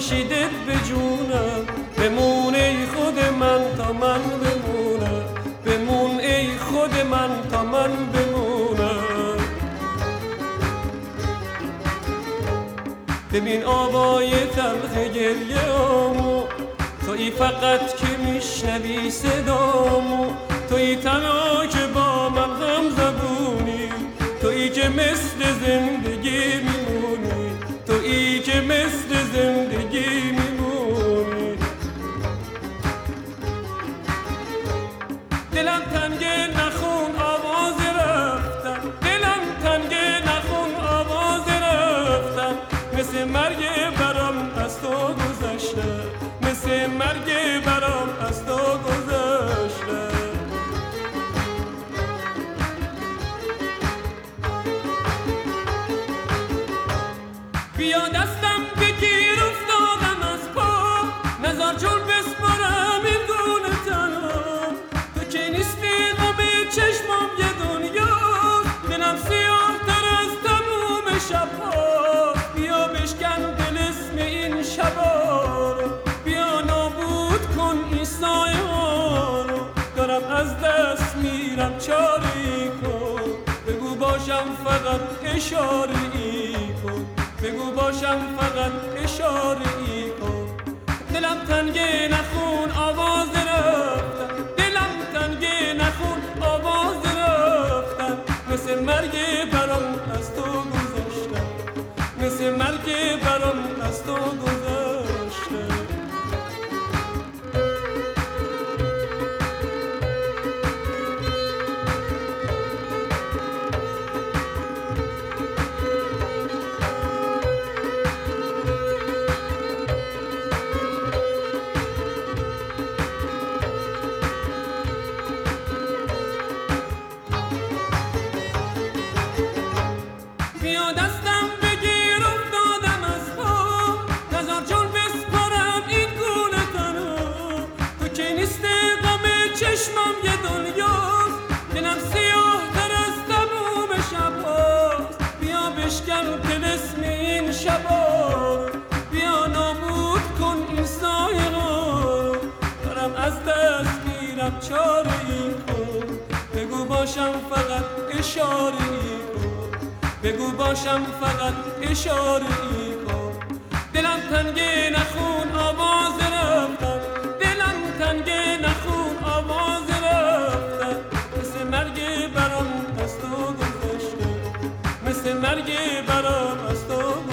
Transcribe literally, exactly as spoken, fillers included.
کشیدت به جونم، بمون ای خود من تا من بمونم، بمون ای خود من تا من بمونم. ببین آوای تلخ گریه آمو، تویی فقط که میشنوی صدامو، تویی تنها که با من هم زبونی، تویی که مثل زندگی میمونی، تویی که مثل زندگی میمونی. دلم تنگه نخون آواز رفتن، دلم تنگه نخون آواز رفتن، مثل مرگ برام از تو گذشته، مثل مرگ برام از تو گذشته. بیا دستم بگیر افتادم از پا، نزار جون بسپارم این گونه تنها، تو که نیستی غم چشمام یه دنیاست، دلم سیاه تر از تموم شبها. بیا بشکن دل اسم این شبا رو، بیا نابود کن این سایه ها رو، دارم از دست میرم چاری کن، بگو باشم فقط اشاره ای کن، بگو باشم فقط اشاره ای کن. دلم تنگه نخون آواز رفتن، دلم تنگه نخون آواز رفتن، مثل مرگ برام از تو گذشتن، مثل مرگ برام از تو گذشتن. بیا دستم بگیر افتادم از پا، نزار جون بسپارم این گونه تنها، تو که نیستی غم چشمم یه دنیاست، دلم سیاه تر از تموم شبهاست. بیا بشکن طلسم این شبا رو، بیا نابود کن این سایه ها رو، دارم از دست میرم چاره ای کن، بگو باشم فقط اشاره ای کن، بگو باشم فقط اشاره ای کن. دلم تنگه نخون آواز رفتن، دلم تنگه نخون آواز رفتن، مثل مرگ برام از تو گذشته، مثل مرگ برام از تو گذشته.